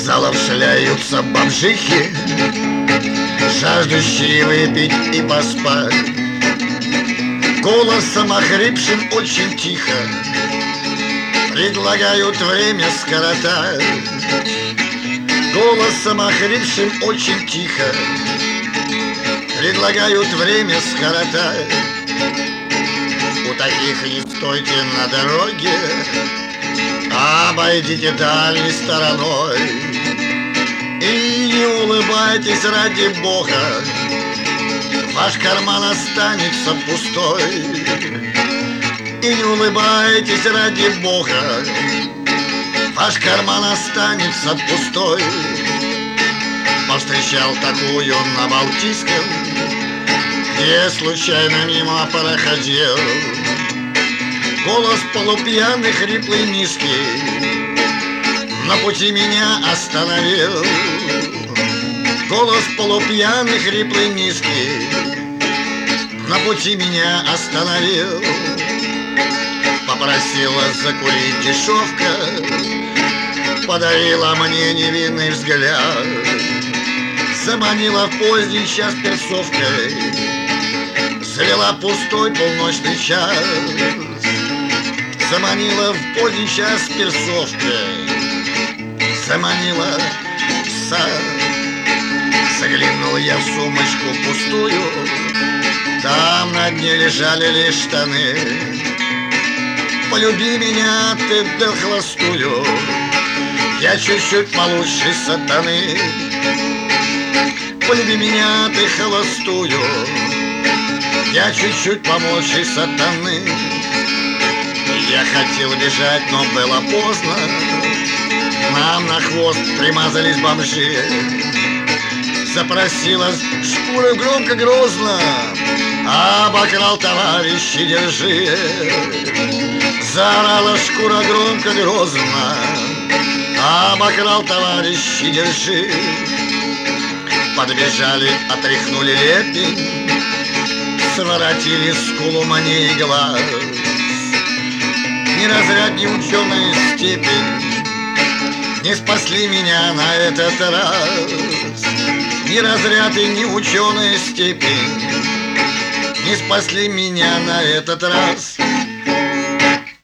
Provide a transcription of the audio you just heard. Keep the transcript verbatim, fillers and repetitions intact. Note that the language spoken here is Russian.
залов шляются бомжихи, жаждущие выпить и поспать. Голосом охрипшим очень тихо предлагают время скоротать. Голосом охрипшим очень тихо предлагают время скоротать. У таких не стойте на дороге, обойдите дальней стороной. И не улыбайтесь ради Бога, ваш карман останется пустой. И не улыбайтесь ради Бога, ваш карман останется пустой. Повстречал такую на Балтийском, где случайно мимо проходил. Голос полупьяный, хриплый, низкий на пути меня остановил. Голос полупьяный, хриплый, низкий на пути меня остановил. Попросила закурить дешевка, подарила мне невинный взгляд. Заманила в поздний час перцовкой, завела пустой полночный час. Заманила в поздний час перцовкой, заманила в сад. Заглянул я в сумочку пустую, там на дне лежали лишь штаны. Полюби меня, ты дал холостую, я чуть-чуть получше сатаны. Полюби меня, ты холостую, я чуть-чуть помолче сатаны. Я хотел бежать, но было поздно, нам на хвост примазались бомжи. Запросила шкура громко грозно, обокрал товарищи, держи. Заорала шкура громко грозно, обокрал товарищи, держи. Подбежали, отряхнули лепень, своротили скулу мне и глаз. Ни разряд, ни ученая степень не спасли меня на этот раз. Ни разряд и ни ученая степень не спасли меня на этот раз.